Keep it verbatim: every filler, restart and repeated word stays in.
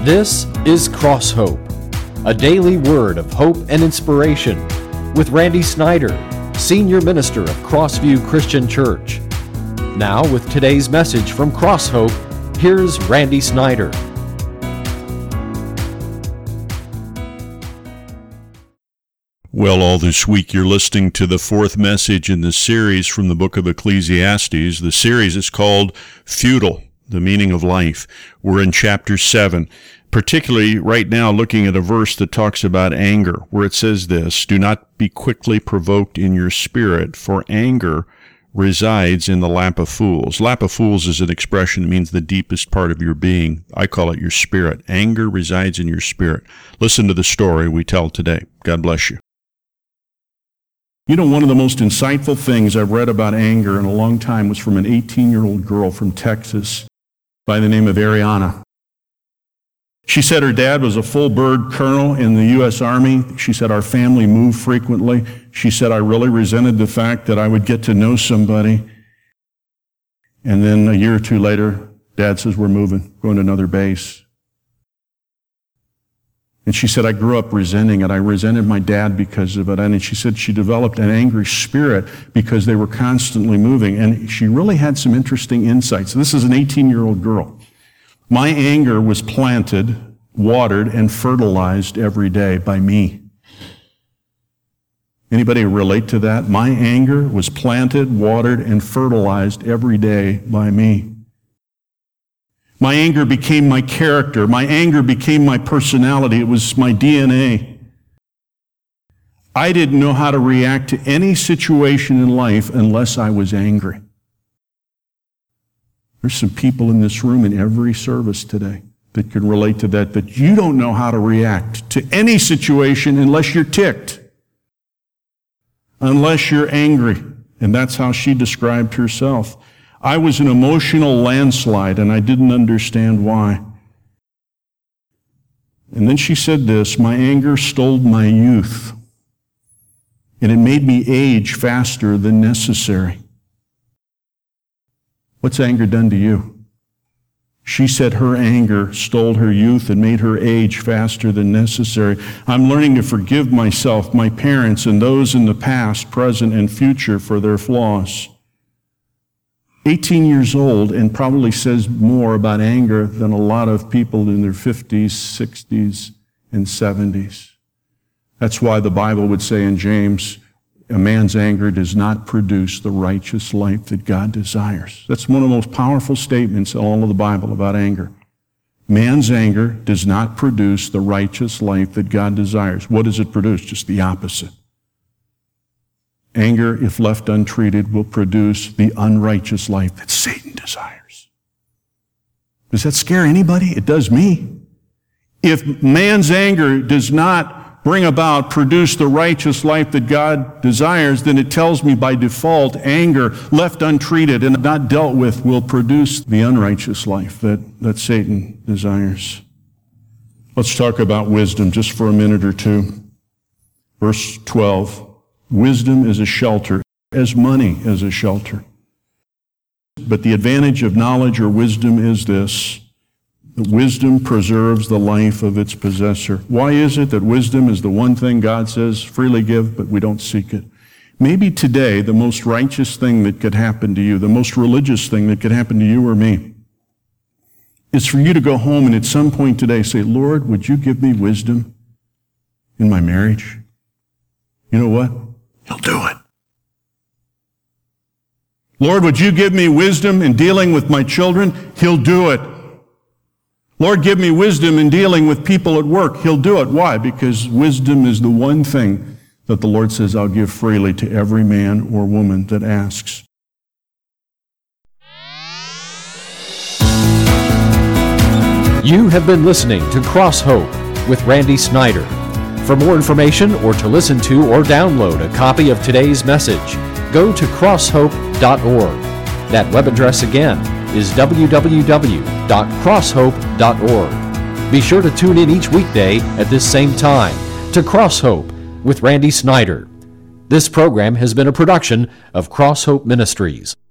This is Cross Hope, a daily word of hope and inspiration with Randy Snyder, Senior Minister of Crossview Christian Church. Now with today's message from Cross Hope, here's Randy Snyder. Well, all this week you're listening to the fourth message in the series from the book of Ecclesiastes. The series is called Futile, the Meaning of Life. We're in chapter seven, particularly right now looking at a verse that talks about anger, where it says this, "Do not be quickly provoked in your spirit, for anger resides in the lap of fools." Lap of fools is an expression that means the deepest part of your being. I call it your spirit. Anger resides in your spirit. Listen to the story we tell today. God bless you. You know, one of the most insightful things I've read about anger in a long time was from an eighteen-year-old girl from Texas by the name of Ariana. She said her dad was a full-bird colonel in the U S Army. She said our family moved frequently. She said I really resented the fact that I would get to know somebody. And then a year or two later, Dad says, we're moving, going to another base. And she said, I grew up resenting it. I resented my dad because of it. And she said she developed an angry spirit because they were constantly moving. And she really had some interesting insights. This is an eighteen-year-old girl. My anger was planted, watered, and fertilized every day by me. Anybody relate to that? My anger was planted, watered, and fertilized every day by me. My anger became my character. My anger became my personality. It was my D N A. I didn't know how to react to any situation in life unless I was angry. There's some people in this room in every service today that can relate to that, that you don't know how to react to any situation unless you're ticked, unless you're angry. And that's how she described herself. I was an emotional landslide, and I didn't understand why. And then she said this, my anger stole my youth, and it made me age faster than necessary. What's anger done to you? She said her anger stole her youth and made her age faster than necessary. I'm learning to forgive myself, my parents, and those in the past, present, and future for their flaws. eighteen years old and probably says more about anger than a lot of people in their fifties, sixties, and seventies. That's why the Bible would say in James, a man's anger does not produce the righteous life that God desires. That's one of the most powerful statements in all of the Bible about anger. Man's anger does not produce the righteous life that God desires. What does it produce? Just the opposite. Anger, if left untreated, will produce the unrighteous life that Satan desires. Does that scare anybody? It does me. If man's anger does not bring about, produce the righteous life that God desires, then it tells me by default, anger, left untreated and not dealt with, will produce the unrighteous life that, that Satan desires. Let's talk about wisdom just for a minute or two. Verse twelve. Wisdom is a shelter, as money is a shelter. But the advantage of knowledge or wisdom is this, that wisdom preserves the life of its possessor. Why is it that wisdom is the one thing God says, freely give, but we don't seek it? Maybe today the most righteous thing that could happen to you, the most religious thing that could happen to you or me, is for you to go home and at some point today say, Lord, would you give me wisdom in my marriage? You know what? He'll do it. Lord, would you give me wisdom in dealing with my children? He'll do it. Lord, give me wisdom in dealing with people at work. He'll do it. Why? Because wisdom is the one thing that the Lord says, I'll give freely to every man or woman that asks. You have been listening to Cross Hope with Randy Snyder. For more information or to listen to or download a copy of today's message, go to cross hope dot org. That web address again is w w w dot cross hope dot org. Be sure to tune in each weekday at this same time to Cross Hope with Randy Snyder. This program has been a production of Cross Hope Ministries.